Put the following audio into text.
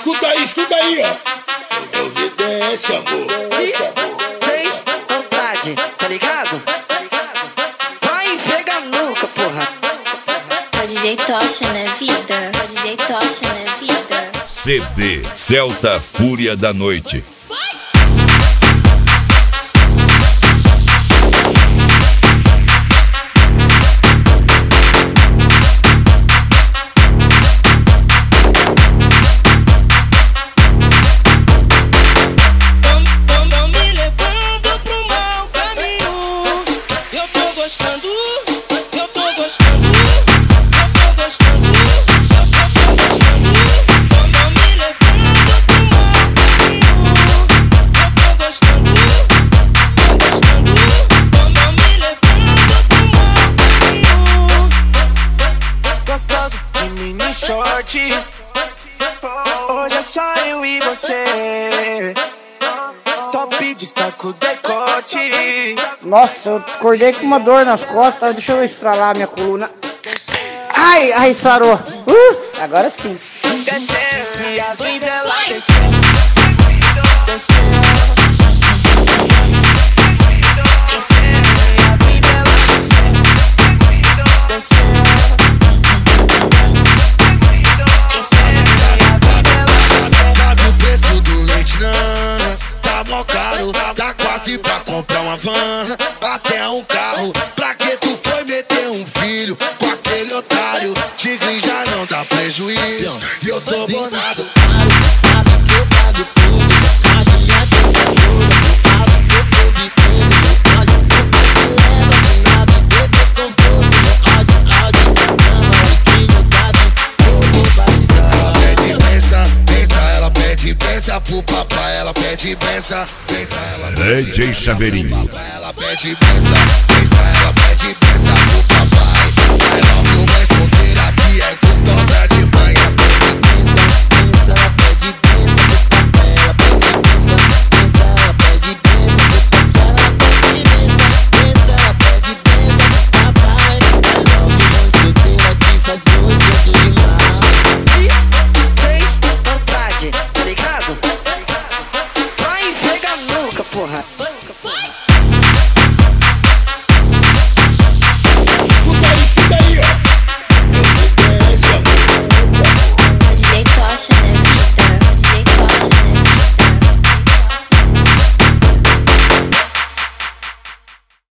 escuta aí, ó. Providência, amor. Tem vontade, tá ligado? Vai pegar nunca, porra. O DJ Tocha, né, vida? O DJ Tocha, né, vida? CD Celta Fúria da Noite. Hoje é só eu e você. Top destaca o decote. Nossa, eu acordei com uma dor nas costas. Deixa eu estralar minha coluna. Ai, sarou. Agora sim. Desce, a vida ela desceu. Desceu. A vida ela desceu. Desceu. Tá quase pra comprar uma van, até um carro. Pra que tu foi meter um filho com aquele otário? Tigre já não dá prejuízo e eu tô bolado. Cê sabe que eu pago tudo, no caso minha conta toda. Cê sabe que eu tô vivendo, no caso meu pai te leva de nave, bebê conforto, no áudio, cama, o espinho cabe, eu vou batizar. Ela pede benção, ela pede benção pro papai, ela pede benção, DJ Chaveirinho. ela pede benção, ela pede benção pro